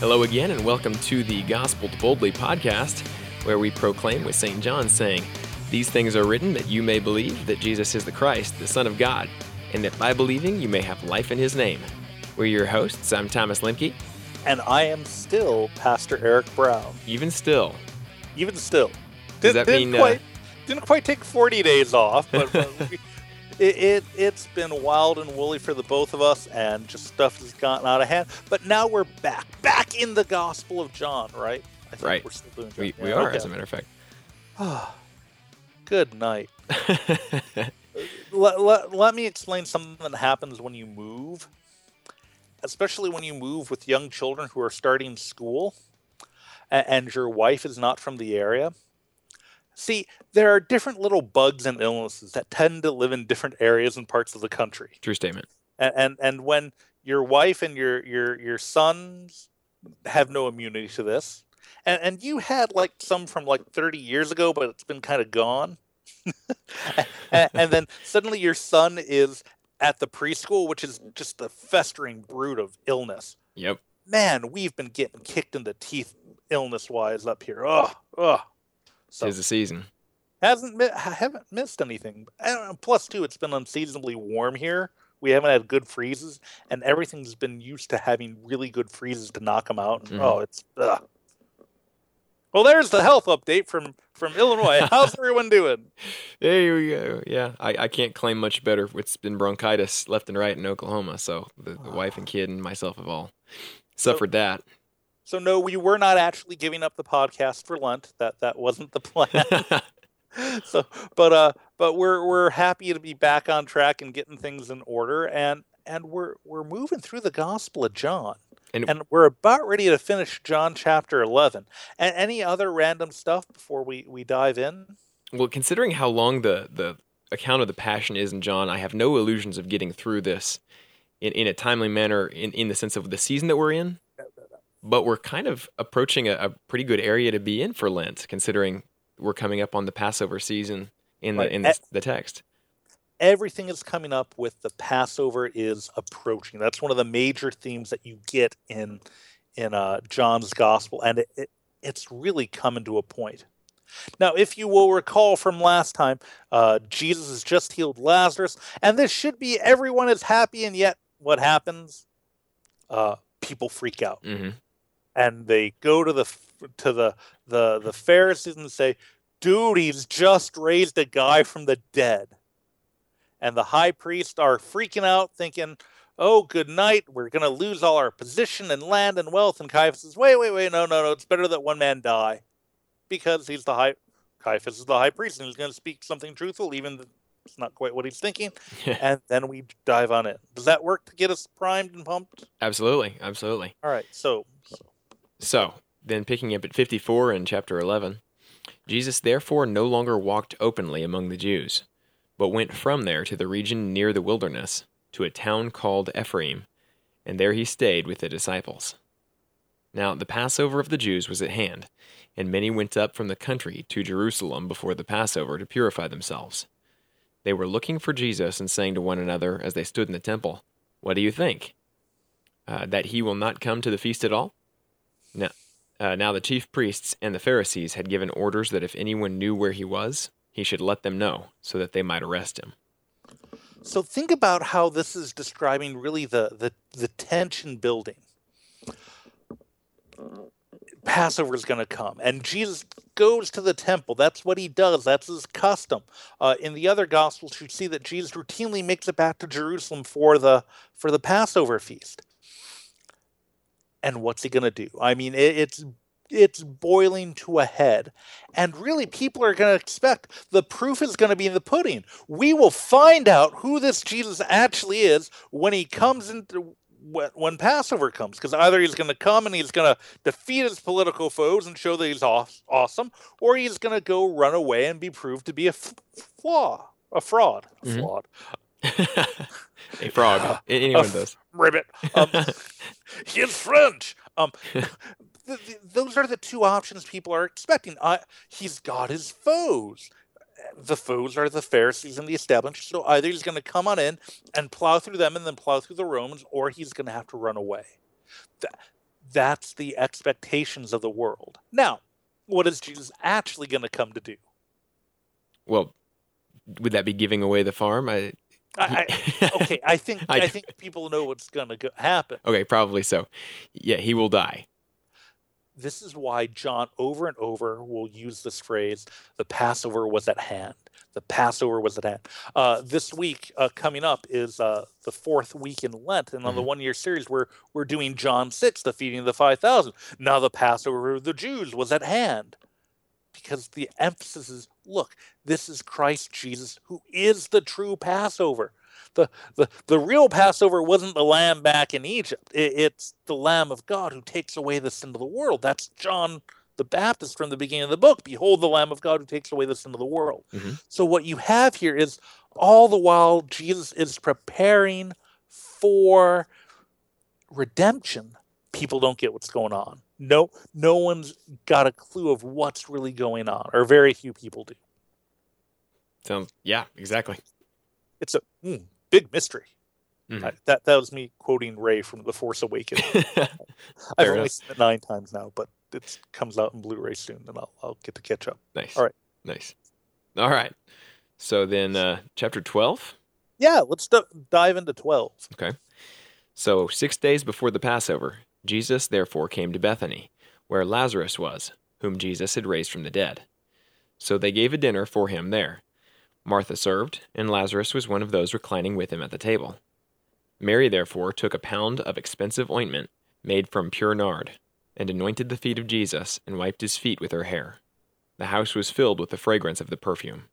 Hello again, and welcome to the Gospel Boldly podcast, where we proclaim with St. John saying, "These things are written that you may believe that Jesus is the Christ, the Son of God, and that by believing you may have life in his name." We're your hosts. I'm Thomas Lemke. And I am still Pastor Eric Brown. Even still. Does that mean... Didn't quite take 40 days off, but it's been wild and woolly for the both of us, and just stuff has gotten out of hand. But now we're back in the Gospel of John, right? I think right. We're still doing John. We are, okay. As a matter of fact. Good night. Let me explain something that happens when you move, especially when you move with young children who are starting school, and your wife is not from the area. See, there are different little bugs and illnesses that tend to live in different areas and parts of the country. True statement. And when your wife and your sons have no immunity to this, and you had like some from like 30 years ago, but it's been kind of gone. and then suddenly your son is at the preschool, which is just the festering brood of illness. Yep. Man, we've been getting kicked in the teeth illness-wise up here. Ugh. So, 'tis the season. Haven't missed anything. Plus, too, it's been unseasonably warm here. We haven't had good freezes, and everything's been used to having really good freezes to knock them out. And, it's ugh. Well, there's the health update from Illinois. How's everyone doing? There we go. Yeah, I can't claim much better. It's been bronchitis left and right in Oklahoma, so the wife and kid and myself have all suffered that. So no, we were not actually giving up the podcast for Lent. That wasn't the plan. But we're happy to be back on track and getting things in order, and we're moving through the Gospel of John, and we're about ready to finish John chapter 11. And any other random stuff before we dive in? Well, considering how long the account of the Passion is in John, I have no illusions of getting through this in a timely manner in the sense of the season that we're in. But we're kind of approaching a pretty good area to be in for Lent, considering we're coming up on the Passover season in the text. Everything is coming up with the Passover is approaching. That's one of the major themes that you get in John's Gospel, and it's really coming to a point. Now, if you will recall from last time, Jesus has just healed Lazarus, and this should be everyone is happy, and yet what happens? People freak out. Mm-hmm. And they go to the Pharisees and say, "Dude, he's just raised a guy from the dead." And the high priests are freaking out, thinking, "Oh, good night. We're going to lose all our position and land and wealth." And Caiaphas says, "Wait, no. It's better that one man die, because Caiaphas is the high priest, and he's going to speak something truthful, even though it's not quite what he's thinking." And then we dive on it. Does that work to get us primed and pumped? Absolutely. All right, So, then picking up at 54 in chapter 11, Jesus therefore no longer walked openly among the Jews, but went from there to the region near the wilderness, to a town called Ephraim, and there he stayed with the disciples. Now the Passover of the Jews was at hand, and many went up from the country to Jerusalem before the Passover to purify themselves. They were looking for Jesus and saying to one another as they stood in the temple, "What do you think? That he will not come to the feast at all?" Now the chief priests and the Pharisees had given orders that if anyone knew where he was, he should let them know, so that they might arrest him. So think about how this is describing really the tension building. Passover is going to come, and Jesus goes to the temple. That's what he does. That's his custom. In the other Gospels, you see that Jesus routinely makes it back to Jerusalem for the Passover feast. And what's he going to do? I mean, it's boiling to a head. And really, people are going to expect the proof is going to be in the pudding. We will find out who this Jesus actually is when he comes into when Passover comes. Because either he's going to come and he's going to defeat his political foes and show that he's awesome, or he's going to go run away and be proved to be a fraud. Mm-hmm. A frog. Anyone does. Ribbit. He's French. Those are the two options people are expecting. He's got his foes. The foes are the Pharisees and the established. So either he's going to come on in and plow through them and then plow through the Romans, or he's going to have to run away. That's the expectations of the world. Now, what is Jesus actually going to come to do? Well, would that be giving away the farm? Okay, I think people know what's going to happen. Okay, probably so. Yeah, he will die. This is why John over and over will use this phrase, the Passover was at hand. The Passover was at hand. This week coming up is the fourth week in Lent. And on the one-year series, we're doing John 6, the feeding of the 5,000. Now the Passover of the Jews was at hand. Because the emphasis is, look, this is Christ Jesus, who is the true Passover. The real Passover wasn't the lamb back in Egypt. It's the Lamb of God who takes away the sin of the world. That's John the Baptist from the beginning of the book. Behold, the Lamb of God who takes away the sin of the world. So what you have here is all the while Jesus is preparing for redemption, people don't get what's going on. No one's got a clue of what's really going on, or very few people do. Yeah, exactly. It's a big mystery. That was me quoting Rey from The Force Awakens. I've only seen it 9 times now, but it comes out in Blu-ray soon, and I'll get to catch up. Nice. All right. Nice. All right. So then chapter 12? Yeah, let's dive into 12. Okay. So 6 days before the Passover, Jesus therefore came to Bethany, where Lazarus was, whom Jesus had raised from the dead. So they gave a dinner for him there. Martha served, and Lazarus was one of those reclining with him at the table. Mary therefore took a pound of expensive ointment made from pure nard, and anointed the feet of Jesus, and wiped his feet with her hair. The house was filled with the fragrance of the perfume.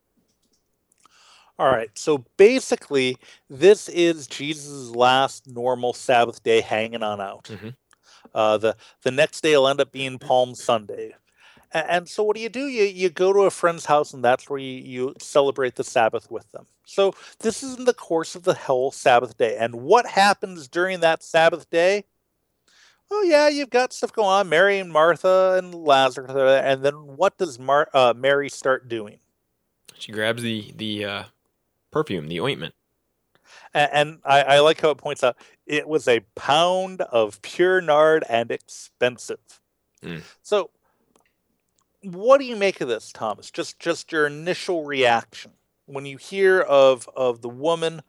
All right, so basically, this is Jesus' last normal Sabbath day hanging on out. The next day will end up being Palm Sunday. And so what do? You go to a friend's house, and that's where you celebrate the Sabbath with them. So this is in the course of the whole Sabbath day. And what happens during that Sabbath day? Oh, yeah, you've got stuff going on. Mary and Martha and Lazarus. And then what does Mary start doing? She grabs the perfume, the ointment. And I like how it points out, it was a pound of pure nard and expensive. So what do you make of this, Thomas? Just your initial reaction when you hear of the woman,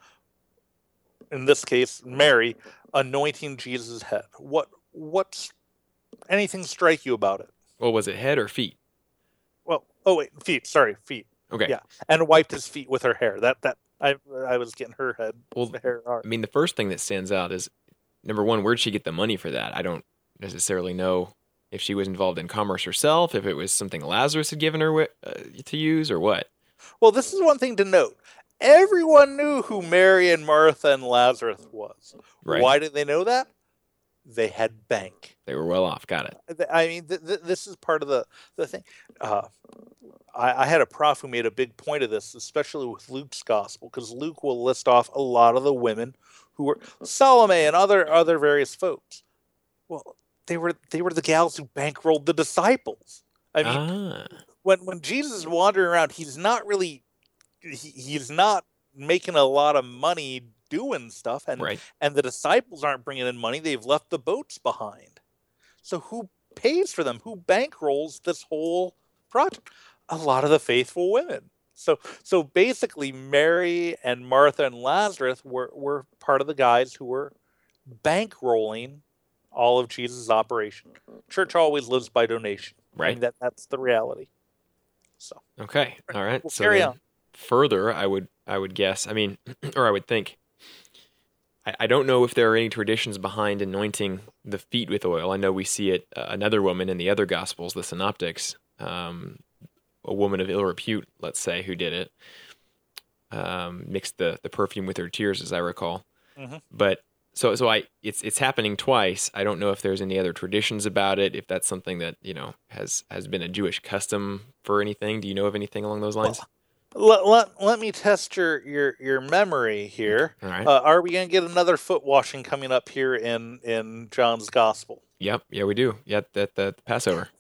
in this case Mary, anointing Jesus' head. What's anything strike you about it? Well, was it head or feet? Well, feet. Sorry, feet. Okay. Yeah, and wiped his feet with her hair. That I was getting her head. Well, hair. I mean, the first thing that stands out is, number one, where'd she get the money for that? I don't necessarily know if she was involved in commerce herself, if it was something Lazarus had given her to use, or what. Well, this is one thing to note. Everyone knew who Mary and Martha and Lazarus was. Right. Why did they know that? They had bank. They were well off. Got it. I mean, this is part of the thing. I had a prof who made a big point of this, especially with Luke's gospel, because Luke will list off a lot of the women who were Salome and other various folks. Well, they were the gals who bankrolled the disciples. I mean, when Jesus is wandering around, he's not really he's not making a lot of money doing stuff, and right. And the disciples aren't bringing in money. They've left the boats behind. So who pays for them? Who bankrolls this whole project? A lot of the faithful women. So basically, Mary and Martha and Lazarus were part of the guys who were bankrolling all of Jesus' operation. Church always lives by donation. Right. I mean, that's the reality. So okay, all right. We'll so carry on. Further, I would guess. I mean, or I would think. I don't know if there are any traditions behind anointing the feet with oil. I know we see it. Another woman in the other Gospels, the Synoptics, a woman of ill repute, let's say, who did it, mixed the perfume with her tears, as I recall. But so it's happening twice. I don't know if there's any other traditions about it. If that's something that has been a Jewish custom for anything. Do you know of anything along those lines? Let me test your memory here. All right. Are we going to get another foot washing coming up here in John's Gospel? Yep. Yeah, we do. Yeah, the Passover.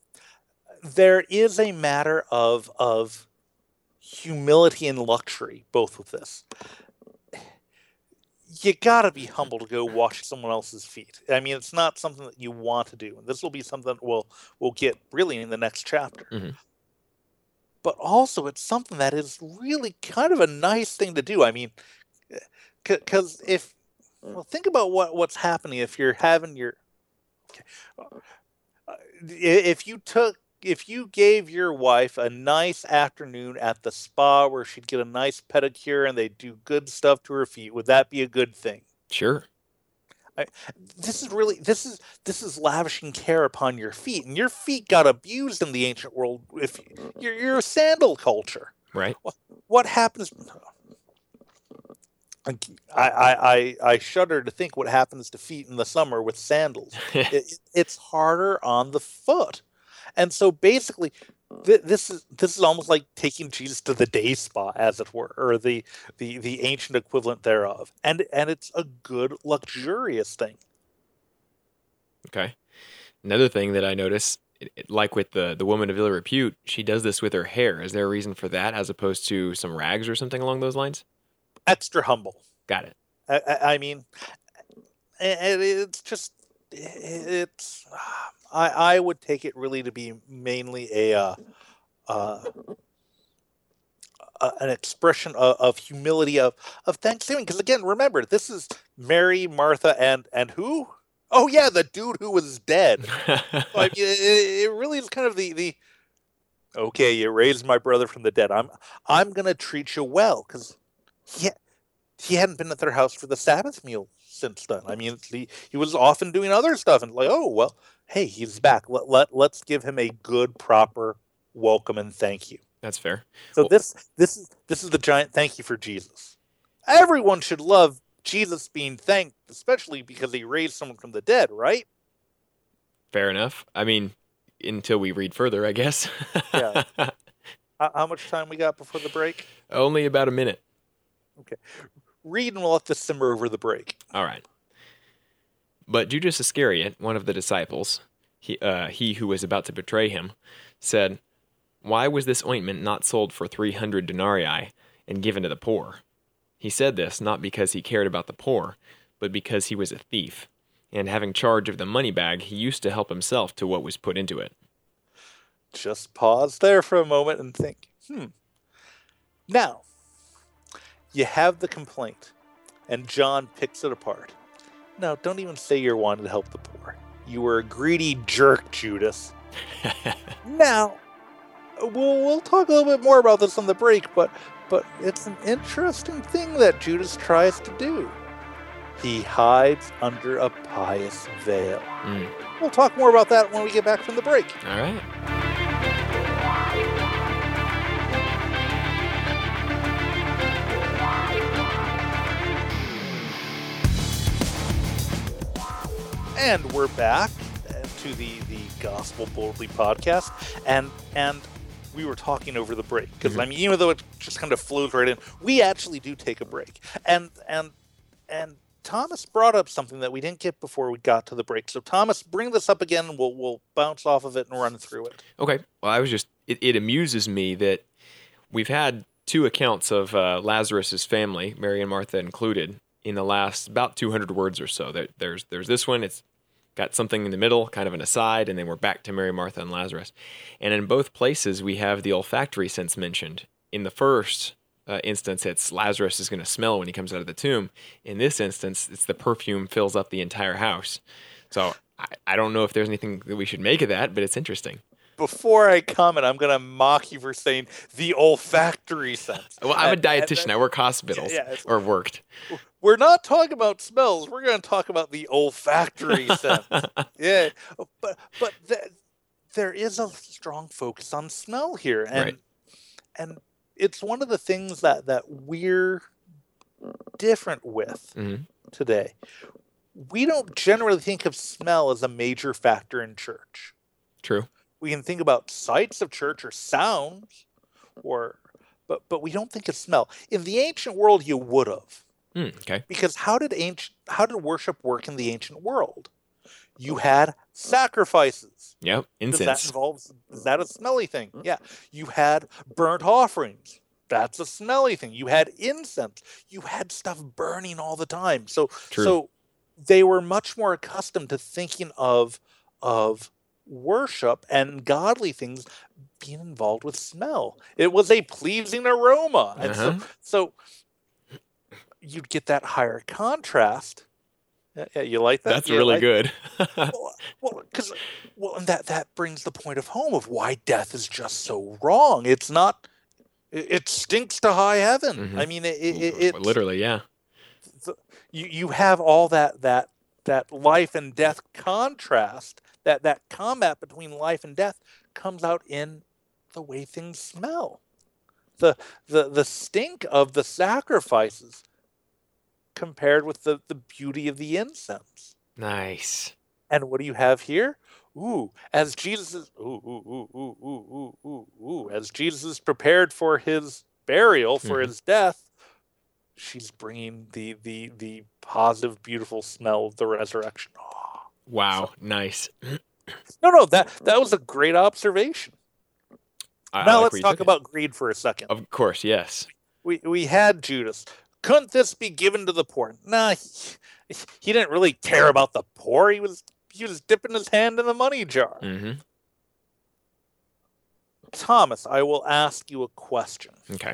There is a matter of humility and luxury, both with this. you gotta be humble to go wash someone else's feet. I mean, it's not something that you want to do. And this will be something that we'll get really in the next chapter. Mhm. But also, it's something that is really kind of a nice thing to do. I mean, because think about what's happening if you're having your if you gave your wife a nice afternoon at the spa where she'd get a nice pedicure and they'd do good stuff to her feet, would that be a good thing? Sure. This is lavishing care upon your feet, and your feet got abused in the ancient world. If you're a sandal culture, Right. what happens? I shudder to think what happens to feet in the summer with sandals. It's harder on the foot, and so basically, this is almost like taking Jesus to the day spa, as it were, or the ancient equivalent thereof, and it's a good luxurious thing. Okay. Another thing that I notice, like with the woman of ill repute, she does this with her hair. Is there a reason for that, as opposed to some rags or something along those lines? Extra humble. Got it. I mean, it's just I would take it really to be mainly an expression of humility, of thanksgiving. Because again, remember, this is Mary, Martha, and who? Oh yeah, the dude who was dead. So, I mean, it really is kind of the okay, you raised my brother from the dead. I'm gonna treat you well, because he hadn't been at their house for the Sabbath meal since then. I mean, he was often doing other stuff, and like, oh well, hey, he's back. Let's give him a good, proper welcome and thank you. That's fair. So this is the giant thank you for Jesus. Everyone should love Jesus being thanked, especially because he raised someone from the dead, right? Fair enough. I mean, until we read further, I guess. Yeah. How much time we got before the break? Only about a minute. Okay. Read and we'll let this simmer over the break. All right. But Judas Iscariot, one of the disciples, he who was about to betray him, said, "Why was this ointment not sold for 300 denarii and given to the poor?" He said this not because he cared about the poor, but because he was a thief, and having charge of the money bag, he used to help himself to what was put into it. Just pause there for a moment and think, Now, you have the complaint, and John picks it apart. No, don't even say you're wanting to help the poor. You were a greedy jerk, Judas. Now, we'll talk a little bit more about this on the break, but it's an interesting thing that Judas tries to do. He hides under a pious veil. We'll talk more about that when we get back from the break. All right. And we're back to the Gospel Boldly podcast, and we were talking over the break because I mean, even though it just kind of flows right in, we actually do take a break, and Thomas brought up something that we didn't get before we got to the break. So Thomas, bring this up again, and we'll bounce off of it and run through it. Okay. Well, I was just it amuses me that we've had two accounts of Lazarus's family, Mary and Martha included, in the last about 200 words or so. There's this one. It's got something in the middle, kind of an aside, and then we're back to Mary, Martha, and Lazarus. And in both places, we have the olfactory sense mentioned. In the first instance, it's Lazarus is going to smell when he comes out of the tomb. In this instance, it's the perfume fills up the entire house. So I don't know if there's anything that we should make of that, but it's interesting. Before I comment, I'm going to mock you for saying the olfactory sense. Well, I'm a dietitian. I work hospitals, or worked. We're not talking about smells. We're going to talk about the olfactory sense. Yeah, but there is a strong focus on smell here, and it's one of the things that we're different with today. We don't generally think of smell as a major factor in church. True. We can think about sights of church or sounds, but we don't think of smell. In the ancient world, you would have. Okay. Because how did worship work in the ancient world? You had sacrifices. Yep, incense. Is that a smelly thing? Yeah. You had burnt offerings. that's a smelly thing. You had incense. You had stuff burning all the time. So True. so they were much more accustomed to thinking of worship and godly things being involved with smell. It was a pleasing aroma. And so you'd get that higher contrast. Yeah, you like that? That's really good. And that brings the point of home of why death is just so wrong. It's not. It stinks to high heaven. I mean, it literally, yeah. You have all that life and death contrast. That combat between life and death comes out in the way things smell. The stink of the sacrifices compared with the beauty of the incense. Nice. And what do you have here? As Jesus is as Jesus is prepared for his burial, for his death, she's bringing the positive, beautiful smell of the resurrection. Oh, wow, nice. No, that was a great observation. Now let's talk about greed for a second. Of course, yes. We had Judas. Couldn't this be given to the poor? Nah, he didn't really care about the poor. He was dipping his hand in the money jar. Thomas, I will ask you a question. Okay.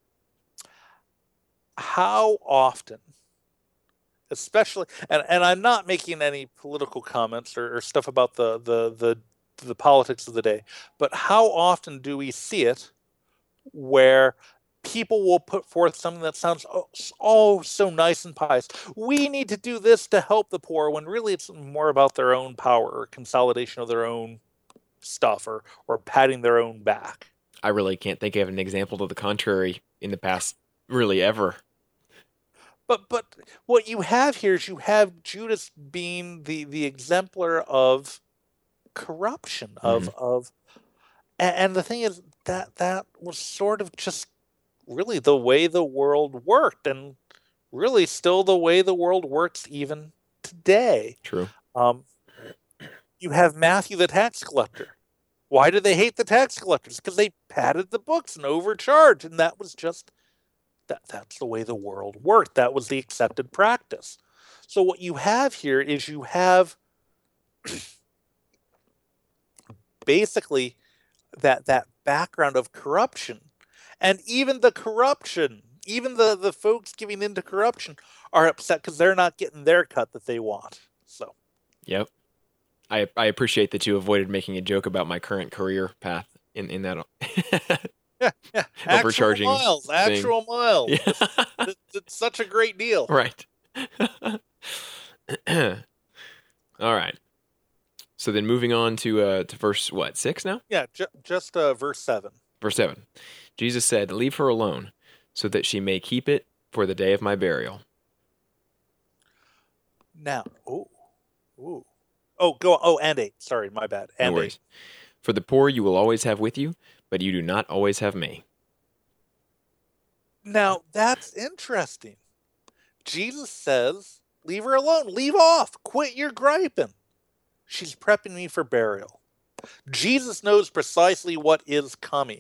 How often, especially, and I'm not making any political comments or stuff about the politics of the day, but how often do we see it where people will put forth something that sounds so nice and pious? We need to do this to help the poor, when really it's more about their own power or consolidation of their own stuff or patting their own back. I really can't think of an example to the contrary in the past, really, ever. But what you have here is you have Judas being the exemplar of corruption, of and the thing is that was sort of just really the way the world worked, and really still the way the world works even today. True. You have Matthew the tax collector. Why do they hate the tax collectors? Because they padded the books and overcharged, and that was just that's the way the world worked. That was the accepted practice. So what you have here is you have basically that background of corruption. And even the corruption, even the folks giving into corruption are upset because they're not getting their cut that they want. So, yep. I appreciate that you avoided making a joke about my current career path in that. Yeah. Overcharging actual miles. Yeah. It's such a great deal. Right. All right. So then moving on to verse, 6 now? Yeah, just verse 7. Verse 7. Jesus said, "Leave her alone, so that she may keep it for the day of my burial." Now, go on. Oh, and 8. Sorry, my bad. And no worries. 8. "For the poor you will always have with you, but you do not always have me." Now, that's interesting. Jesus says, leave her alone. Leave off. Quit your griping. She's prepping me for burial. Jesus knows precisely what is coming.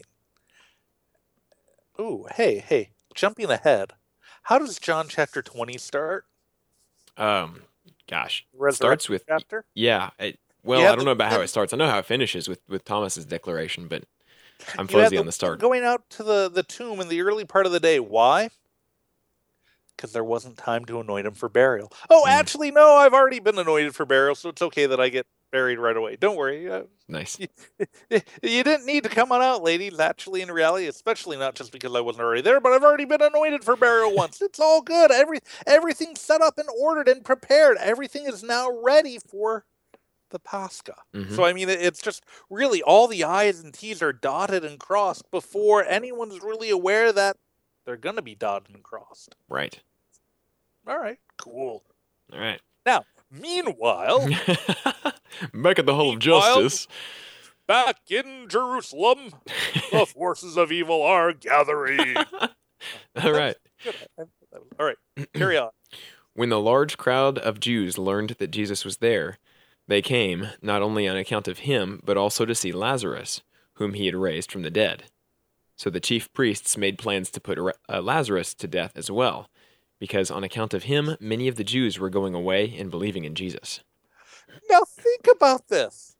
Ooh, hey, jumping ahead. How does John chapter 20 start? Gosh. Starts with chapter? Yeah. I don't know about how it starts. I know how it finishes with Thomas's declaration, but I'm fuzzy on the start. Going out to the tomb in the early part of the day. Why? Because there wasn't time to anoint him for burial. Actually, no, I've already been anointed for burial, so it's okay that I get buried right away. Don't worry. Nice. You didn't need to come on out, ladies. Actually, in reality, especially not just because I wasn't already there, but I've already been anointed for burial once. It's all good. Everything's set up and ordered and prepared. Everything is now ready for the Pascha. So, I mean, it's just really all the I's and T's are dotted and crossed before anyone's really aware that they're going to be dotted and crossed. Right. All right. Cool. All right. Now, meanwhile... back at the Hall of Justice. Back in Jerusalem, the forces of evil are gathering. All right. All right. Carry on. "When the large crowd of Jews learned that Jesus was there, they came, not only on account of him, but also to see Lazarus, whom he had raised from the dead." So the chief priests made plans to put Lazarus to death as well, because on account of him, many of the Jews were going away and believing in Jesus. Now think about this.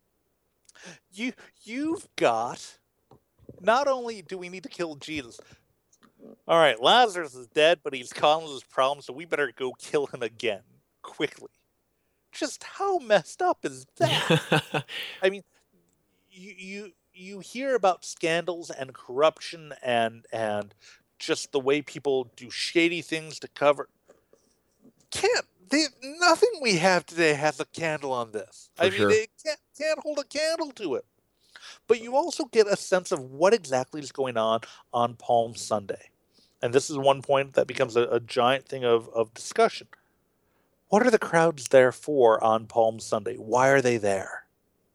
You've got, not only do we need to kill Jesus, all right, Lazarus is dead, but he's causing his problems, so we better go kill him again, quickly. Just how messed up is that? I mean, you hear about scandals and corruption and just the way people do shady things to cover. Nothing we have today has a candle on this. For sure. They can't hold a candle to it. But you also get a sense of what exactly is going on Palm Sunday. And this is one point that becomes a giant thing of discussion. What are the crowds there for on Palm Sunday? Why are they there?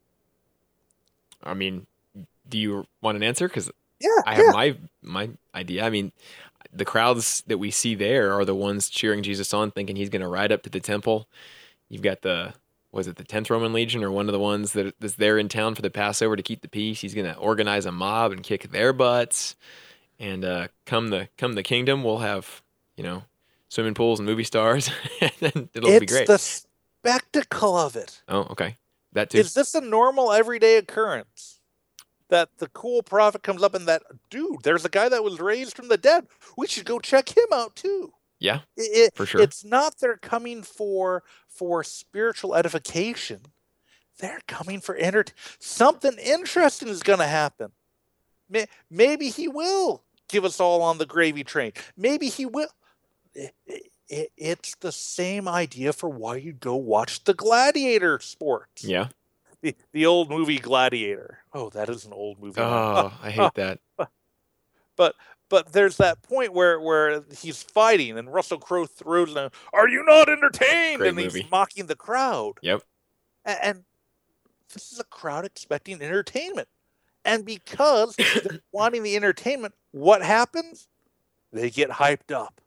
I mean, do you want an answer? Because I yeah. have my idea. I mean, the crowds that we see there are the ones cheering Jesus on, thinking he's going to ride up to the temple. You've got the 10th Roman Legion, or one of the ones that's there in town for the Passover to keep the peace. He's going to organize a mob and kick their butts. And come the kingdom, we'll have, swimming pools and movie stars, and it'll be great. It's the spectacle of it. Oh, okay. That too. Is this a normal everyday occurrence? That the cool prophet comes up and that, dude, there's a guy that was raised from the dead. We should go check him out too. Yeah, for sure. It's not they're coming for spiritual edification. They're coming for something interesting is going to happen. Maybe he will give us all on the gravy train. Maybe he will. It's the same idea for why you go watch the gladiator sports. Yeah. The old movie Gladiator. Oh, that is an old movie. Oh, I hate that. But there's that point where he's fighting and Russell Crowe throws him, "Are you not entertained?" Great and movie. He's mocking the crowd. Yep. And this is a crowd expecting entertainment. And because they're wanting the entertainment, what happens? They get hyped up.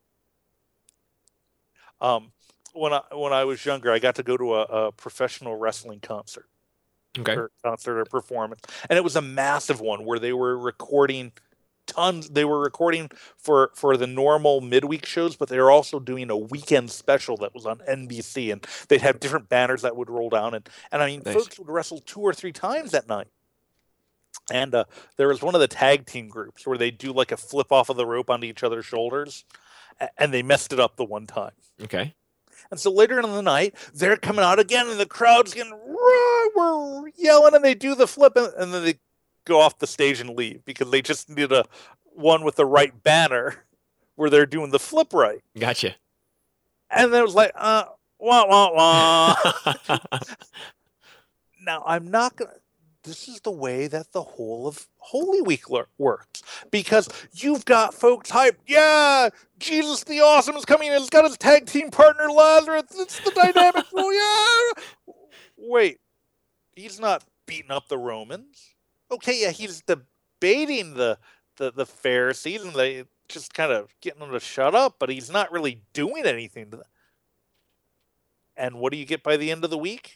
When I was younger, I got to go to a professional wrestling concert. Okay. Or concert or performance. And it was a massive one where they were recording tons. They were recording for the normal midweek shows, but they were also doing a weekend special that was on NBC, and they'd have different banners that would roll down. And I mean, Nice. Folks would wrestle 2 or 3 times that night. And there was one of the tag team groups where they do like a flip off of the rope onto each other's shoulders, and they messed it up the one time. Okay. And so later in the night, they're coming out again, and the crowd's getting we're yelling, and they do the flip, and then they go off the stage and leave because they just needed one with the right banner where they're doing the flip right. Gotcha. And then it was like, wah, wah, wah. Now, I'm not going to... This is the way that the whole of Holy Week works. Because you've got folks hyped. Yeah, Jesus the Awesome is coming in. He's got his tag team partner, Lazarus. It's the dynamic. Oh, yeah. Wait, he's not beating up the Romans. Okay, yeah, he's debating the Pharisees, and they just kind of getting them to shut up, but he's not really doing anything to them. And what do you get by the end of the week?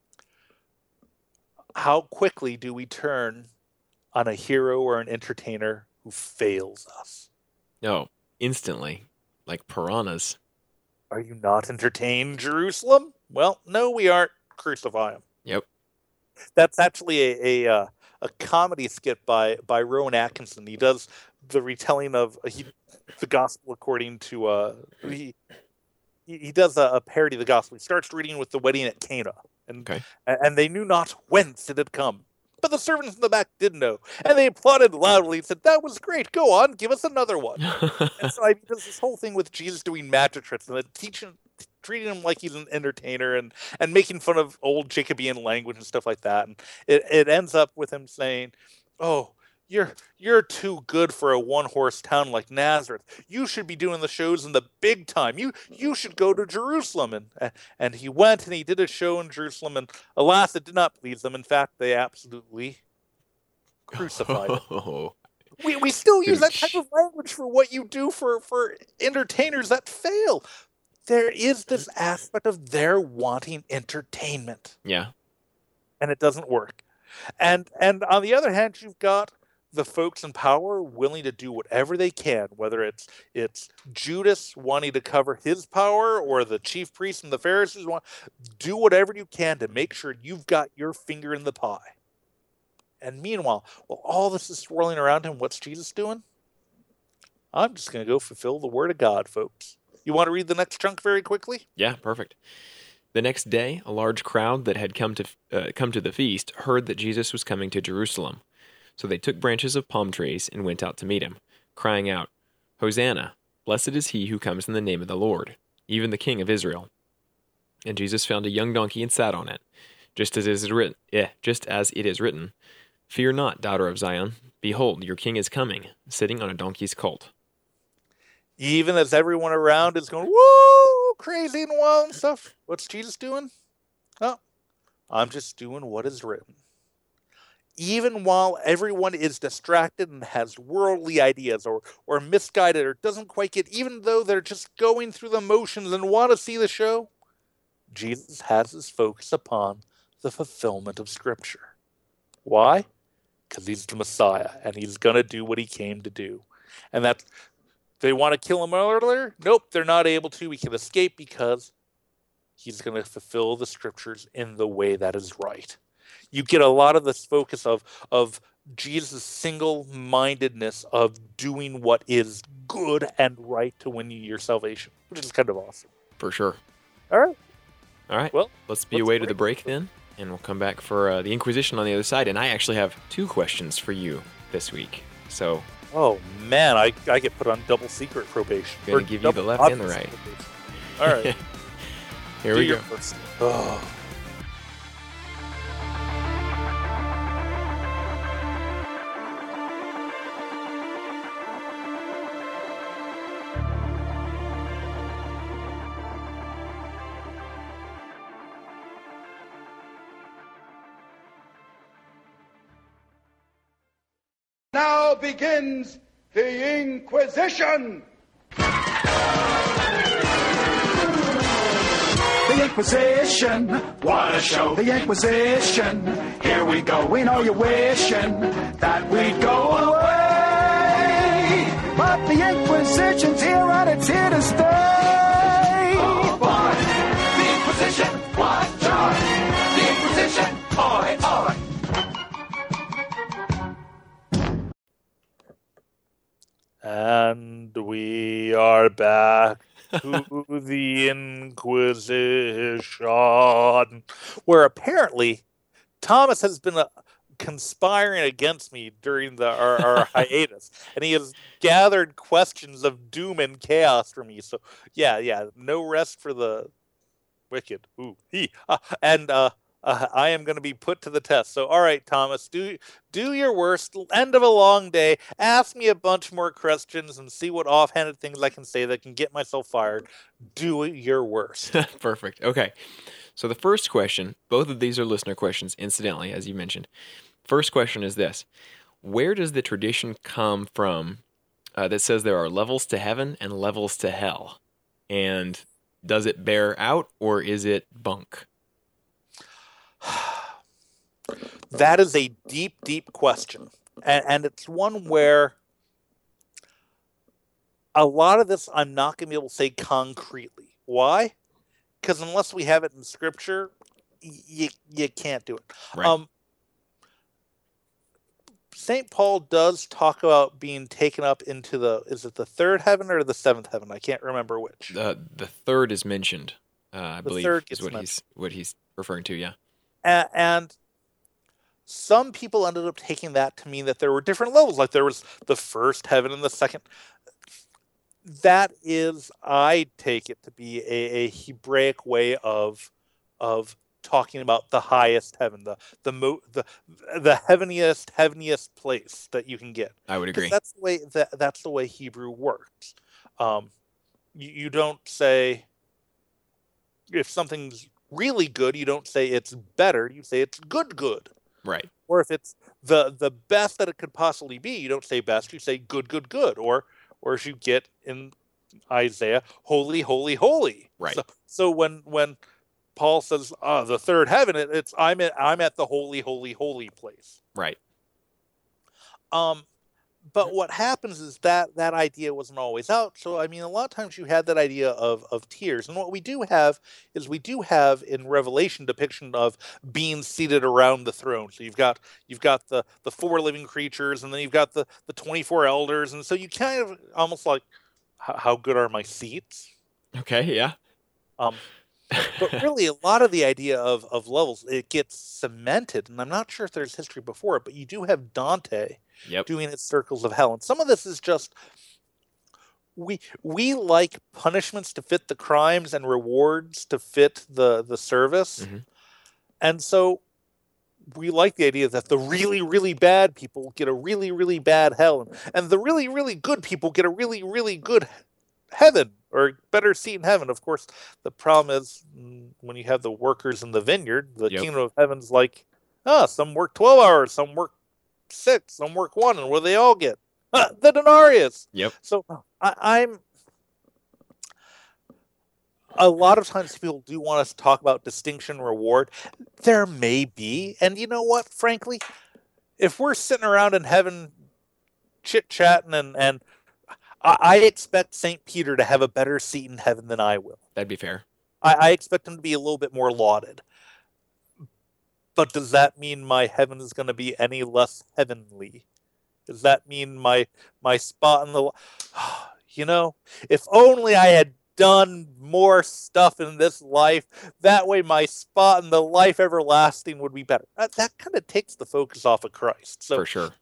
How quickly do we turn on a hero or an entertainer who fails us? No, instantly, like piranhas. Are you not entertained, Jerusalem? Well, no, we aren't. Crucify him. Yep. That's actually a comedy skit by Rowan Atkinson. He does the retelling of the gospel according to he does a parody of the gospel. He starts reading with the wedding at Cana. And they knew not whence it had come. But the servants in the back did know. And they applauded loudly and said, "That was great. Go on, give us another one." And so he does this whole thing with Jesus doing magic tricks and then treating him like he's an entertainer and making fun of old Jacobean language and stuff like that. And it ends up with him saying, "Oh, you're too good for a one-horse town like Nazareth. You should be doing the shows in the big time. You should go to Jerusalem." And he went and he did a show in Jerusalem, and alas, it did not please them. In fact, they absolutely crucified him. We still use that type of language for what you do for entertainers that fail. There is this aspect of their wanting entertainment. Yeah. And it doesn't work. And on the other hand, you've got the folks in power willing to do whatever they can, whether it's Judas wanting to cover his power or the chief priests and the Pharisees want do whatever you can to make sure you've got your finger in the pie. And meanwhile, while all this is swirling around him, what's Jesus doing? I'm just going to go fulfill the word of God, folks. You want to read the next chunk very quickly? Yeah, perfect. The next day, a large crowd that had come to the feast heard that Jesus was coming to Jerusalem. So they took branches of palm trees and went out to meet him, crying out, "Hosanna! Blessed is he who comes in the name of the Lord, even the King of Israel." And Jesus found a young donkey and sat on it, just as it is written, "Fear not, daughter of Zion. Behold, your king is coming, sitting on a donkey's colt." Even as everyone around is going, woo, crazy and wild and stuff, what's Jesus doing? Oh, I'm just doing what is written. Even while everyone is distracted and has worldly ideas or misguided or doesn't quite get, even though they're just going through the motions and want to see the show, Jesus has his focus upon the fulfillment of Scripture. Why? Because he's the Messiah, and he's going to do what he came to do. And that's, they want to kill him earlier? Nope, they're not able to. He can escape because he's going to fulfill the Scriptures in the way that is right. You get a lot of this focus of Jesus' single-mindedness of doing what is good and right to win you your salvation, which is kind of awesome. For sure. All right. Well, let's be away to the break then, and we'll come back for the Inquisition on the other side. And I actually have 2 questions for you this week. So, oh man, I get put on double secret probation. I'm going to give you the left and the right. Probation. All right. Here we go. First. Oh. Now begins the Inquisition! The Inquisition, what a show. The Inquisition, here we go. We know you're wishing that we'd go away, but the Inquisition's here and it's here to stay. Oh boy, the Inquisition, what joy. The Inquisition, oi, oi. And we are back to the Inquisition, where apparently Thomas has been conspiring against me during our hiatus, and he has gathered questions of doom and chaos for me. So yeah, no rest for the wicked. I am going to be put to the test. So, all right, Thomas, do your worst. End of a long day. Ask me a bunch more questions and see what offhanded things I can say that can get myself fired. Do your worst. Perfect. Okay. So the first question, both of these are listener questions, incidentally, as you mentioned. First question is this. Where does the tradition come from that says there are levels to heaven and levels to hell? And does it bear out or is it bunk? That is a deep, deep question. And it's one where a lot of this I'm not going to be able to say concretely. Why? Because unless we have it in Scripture, you can't do it. Right. St. Paul does talk about being taken up into is it the third heaven or the seventh heaven? I can't remember which. The third is mentioned, I believe, is what he's referring to, yeah. And some people ended up taking that to mean that there were different levels, like there was the first heaven and the second. That is, I take it to be a Hebraic way of talking about the highest heaven, the heaveniest place that you can get. I would agree. That's the way Hebrew works. You don't say if something's really good, you don't say it's better, you say it's good. Right. Or if it's the best that it could possibly be, you don't say best, you say good. Or as you get in Isaiah, holy, holy, holy. Right. So when Paul says the third heaven, it's I'm at the holy, holy, holy place. Right. But what happens is that idea wasn't always out. So, I mean, a lot of times you had that idea of tiers. And what we do have is in Revelation depiction of beings seated around the throne. So you've got the four living creatures, and then you've got the 24 elders. And so you kind of almost like, how good are my seats? Okay, yeah. But really, a lot of the idea of levels, it gets cemented. And I'm not sure if there's history before it, but you do have Dante doing his circles of hell. And some of this is just, we like punishments to fit the crimes and rewards to fit the service. Mm-hmm. And so we like the idea that the really, really bad people get a really, really bad hell. And the really, really good people get a really, really good heaven, or better seat in heaven. Of course, the problem is when you have the workers in the vineyard, the kingdom of heaven's like, some work 12 hours, some work 6, some work 1, and what do they all get? The denarius. Yep. So I'm a lot of times people do want us to talk about distinction, reward. There may be, and you know what? Frankly, if we're sitting around in heaven chit-chatting and I expect St. Peter to have a better seat in heaven than I will. That'd be fair. I expect him to be a little bit more lauded. But does that mean my heaven is going to be any less heavenly? Does that mean my spot in the... You know, if only I had done more stuff in this life, that way my spot in the life everlasting would be better. That kind of takes the focus off of Christ. So for sure.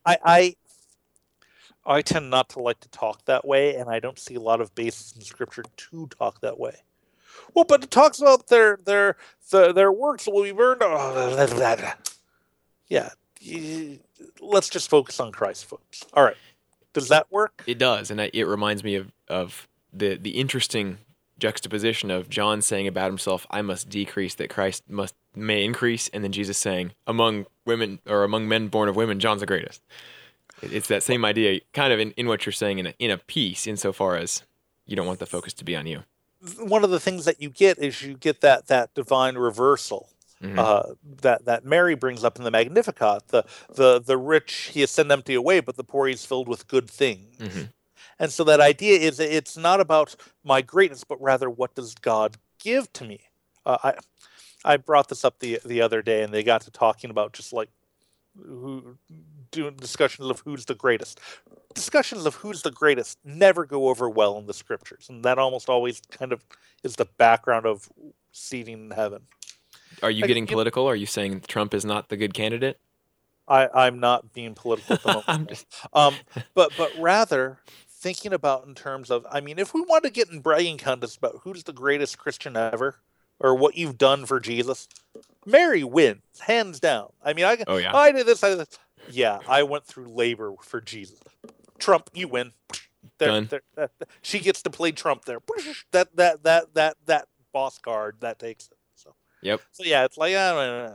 I tend not to like to talk that way, and I don't see a lot of basis in Scripture to talk that way. Well, but it talks about their works will be burned. Yeah, let's just focus on Christ, folks. All right, does that work? It does, and it reminds me of the interesting juxtaposition of John saying about himself, "I must decrease, that Christ may increase," and then Jesus saying, "Among women or among men born of women, John's the greatest." It's that same idea, kind of in what you're saying in a piece, insofar as you don't want the focus to be on you. One of the things that you get is you get that divine reversal that Mary brings up in the Magnificat. The rich he has sent empty away, but the poor he's filled with good things. Mm-hmm. And so that idea is it's not about my greatness, but rather what does God give to me? I brought this up the other day, and they got to talking about just like doing discussions of who's the greatest. Discussions of who's the greatest never go over well in the Scriptures, and that almost always kind of is the background of seating in heaven. Are you getting political? Are you saying Trump is not the good candidate? I'm not being political at the moment. But rather thinking about in terms of, I mean, if we want to get in bragging contests about who's the greatest Christian ever, or what you've done for Jesus, Mary wins, hands down. I mean, I did this, I did this. Yeah, I went through labor for Jesus. Trump, you win. Done. She gets to play Trump there. That boss card, that takes it. So. Yep. So yeah, it's like,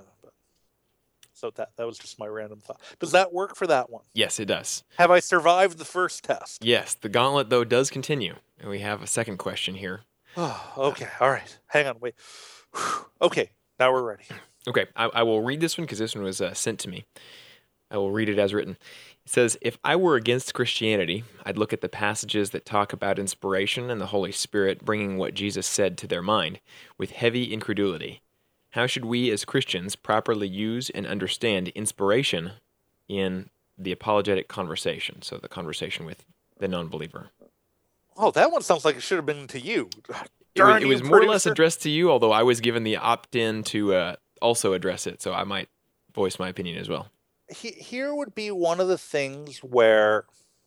so that was just my random thought. Does that work for that one? Yes, it does. Have I survived the first test? Yes, the gauntlet, though, does continue. And we have a second question here. Oh, okay. All right. Hang on. Wait. Okay. Now we're ready. Okay. I will read this one because this one was sent to me. I will read it as written. It says, if I were against Christianity, I'd look at the passages that talk about inspiration and the Holy Spirit bringing what Jesus said to their mind with heavy incredulity. How should we as Christians properly use and understand inspiration in the apologetic conversation? So the conversation with the non-believer. Oh, that one sounds like it should have been to you. It was more or less addressed to you, although I was given the opt-in to also address it, so I might voice my opinion as well. Here would be one of the things where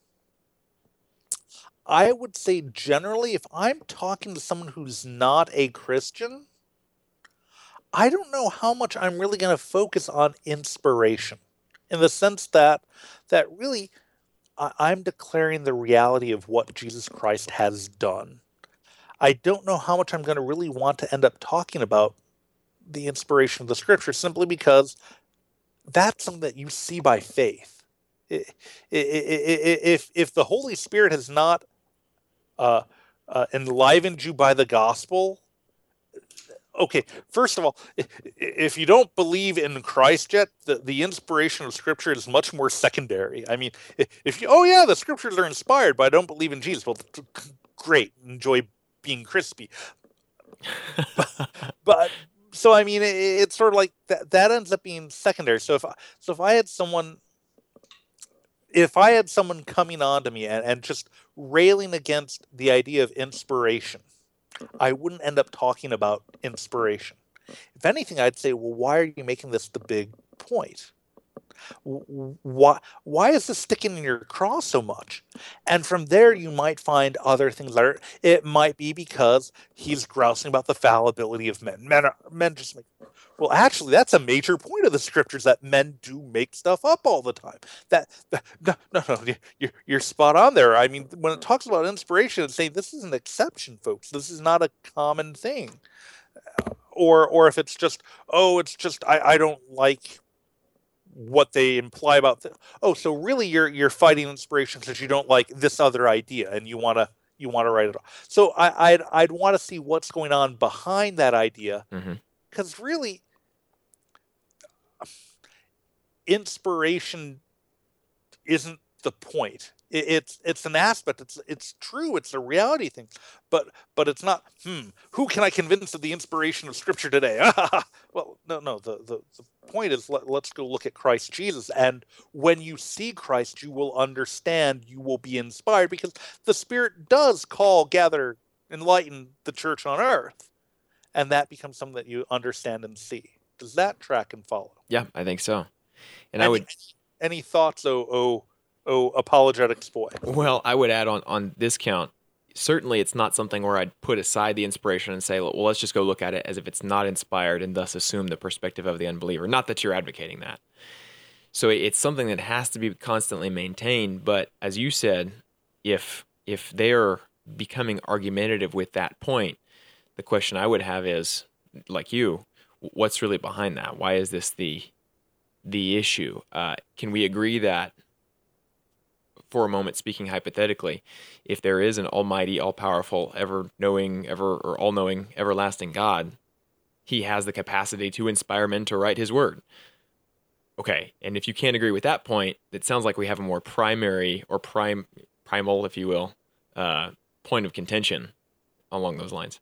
I would say generally, if I'm talking to someone who's not a Christian, I don't know how much I'm really going to focus on inspiration, in the sense that really I'm declaring the reality of what Jesus Christ has done. I don't know how much I'm going to really want to end up talking about the inspiration of the Scripture, simply because that's something that you see by faith. If the Holy Spirit has not enlivened you by the gospel, Okay, first of all, if you don't believe in Christ yet, the inspiration of Scripture is much more secondary. I mean, if you, oh yeah, the Scriptures are inspired, but I don't believe in Jesus. Well, great, enjoy being crispy. but so I mean, it's sort of like that ends up being secondary. So if I had someone coming on to me and just railing against the idea of inspiration, I wouldn't end up talking about inspiration. If anything, I'd say, well, why are you making this the big point? Why is this sticking in your craw so much? And from there, you might find other things. It might be because he's grousing about the fallibility of men. Men just make. Well, actually, that's a major point of the Scriptures, that men do make stuff up all the time. No, you're spot on there. I mean, when it talks about inspiration, it's saying this is an exception, folks. This is not a common thing. Or if it's just, I don't like what they imply about so really you're fighting inspiration because you don't like this other idea and you want to write it off. So I'd want to see what's going on behind that idea, because really inspiration isn't the point. It's an aspect. It's true. It's a reality thing, but it's not. Who can I convince of the inspiration of Scripture today? Well, no. The point is, let's go look at Christ Jesus, and when you see Christ, you will understand. You will be inspired, because the Spirit does call, gather, enlighten the church on earth, and that becomes something that you understand and see. Does that track and follow? Yeah, I think so. And I would. Any thoughts? Apologetics boy. Well, I would add on this count, certainly it's not something where I'd put aside the inspiration and say, well, let's just go look at it as if it's not inspired and thus assume the perspective of the unbeliever. Not that you're advocating that. So it's something that has to be constantly maintained. But as you said, if they're becoming argumentative with that point, the question I would have is, like you, what's really behind that? Why is this the issue? Can we agree that, for a moment, speaking hypothetically, if there is an almighty, all-powerful, ever-knowing, or all-knowing, everlasting God, he has the capacity to inspire men to write his word. Okay, and if you can't agree with that point, it sounds like we have a more primary or primal, if you will, point of contention along those lines.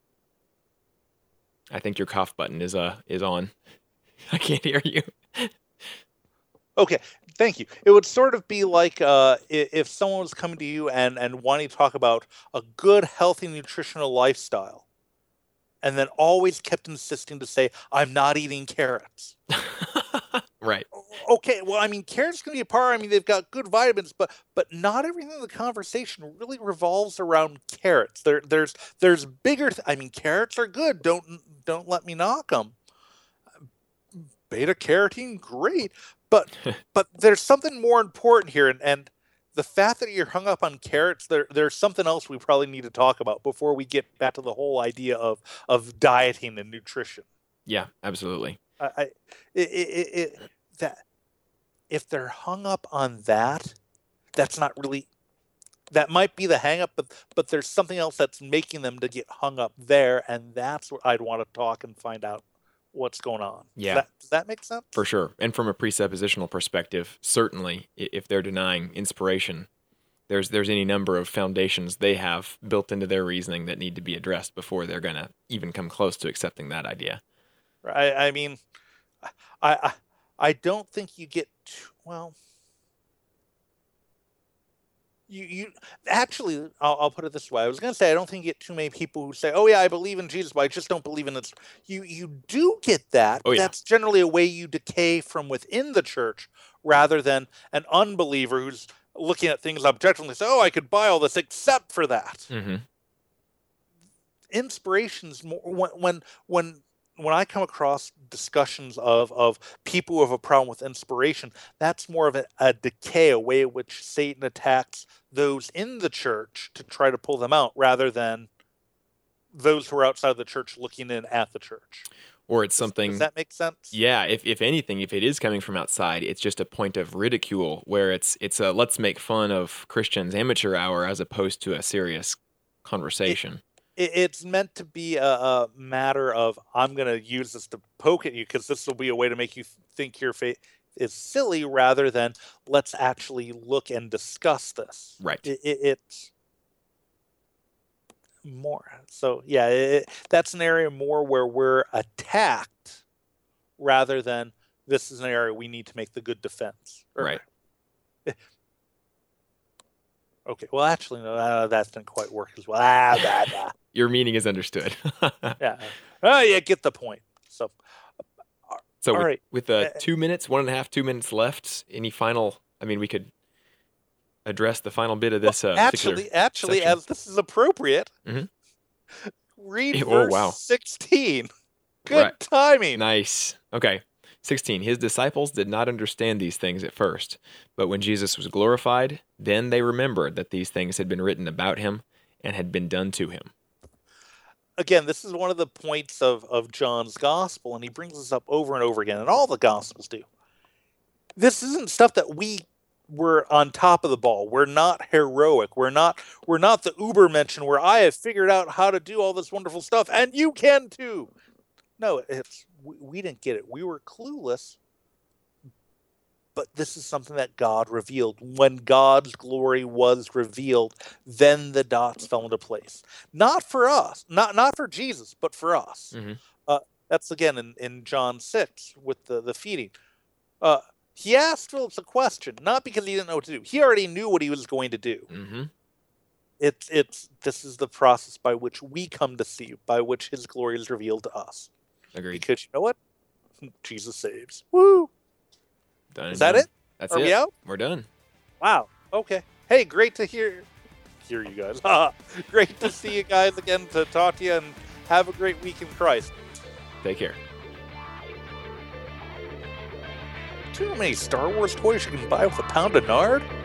I think your cough button is on. I can't hear you. Okay, thank you. It would sort of be like if someone was coming to you and wanting to talk about a good, healthy, nutritional lifestyle, and then always kept insisting to say, I'm not eating carrots. Right. Okay, well, I mean, carrots can be a part. I mean, they've got good vitamins, but not everything in the conversation really revolves around carrots. There's bigger. I mean, carrots are good. Don't let me knock them. Beta carotene, great. But there's something more important here, and the fact that you're hung up on carrots, there's something else we probably need to talk about before we get back to the whole idea of dieting and nutrition. Yeah, absolutely. That if they're hung up on that, that's not really. That might be the hang up, but there's something else that's making them to get hung up there, and that's what I'd want to talk and find out what's going on. Yeah. Does that make sense? For sure. And from a presuppositional perspective, certainly, if they're denying inspiration, there's any number of foundations they have built into their reasoning that need to be addressed before they're going to even come close to accepting that idea. I mean, I don't think you get well. You actually, I'll put it this way. I was going to say, I don't think you get too many people who say, oh yeah, I believe in Jesus, but I just don't believe in it. You do get that. Oh, yeah. That's generally a way you decay from within the church, rather than an unbeliever who's looking at things objectively and say, oh, I could buy all this except for that. Mm-hmm. Inspiration's more when I come across discussions of people who have a problem with inspiration, that's more of a decay, a way in which Satan attacks those in the church to try to pull them out, rather than those who are outside the church looking in at the church. Or it's something... Does that make sense? Yeah, if anything, if it is coming from outside, it's just a point of ridicule, where it's a let's make fun of Christians amateur hour as opposed to a serious conversation. It's meant to be a matter of, I'm going to use this to poke at you because this will be a way to make you think your faith is silly, rather than let's actually look and discuss this. Right. It's more. So, yeah, that's an area more where we're attacked rather than this is an area we need to make the good defense. Right. Okay, well, actually, no, that didn't quite work as well. Your meaning is understood. Yeah. Oh, yeah, get the point. So So all right. with 2 minutes, 2 minutes left, any final, I mean, we could address the final bit of this actually, section. as this is appropriate, Mhm. read Oh, verse wow. 16. Good Right. timing. Nice. Okay. 16. His disciples did not understand these things at first, but when Jesus was glorified, then they remembered that these things had been written about him and had been done to him. Again, this is one of the points of John's gospel, and he brings this up over and over again, and all the gospels do. This isn't stuff that we were on top of the ball. We're not heroic. We're not the Ubermenschen where I have figured out how to do all this wonderful stuff, and you can too. No, we didn't get it. We were clueless. But this is something that God revealed. When God's glory was revealed, then the dots fell into place. Not for us, not for Jesus, but for us. Mhm. That's again in John 6 with the feeding. He asked Philip a question, not because he didn't know what to do. He already knew what he was going to do. Mm-hmm. This is the process by which we come to see, by which his glory is revealed to us. Agreed. Because you know what? Jesus saves. Woo! Done. Is that it? That's Are it. we out? We're done. Wow. Okay. Hey, great to hear you guys. Great to see you guys again, to talk to you, and have a great week in Christ. Take care. Too many Star Wars toys you can buy with £1 a nard?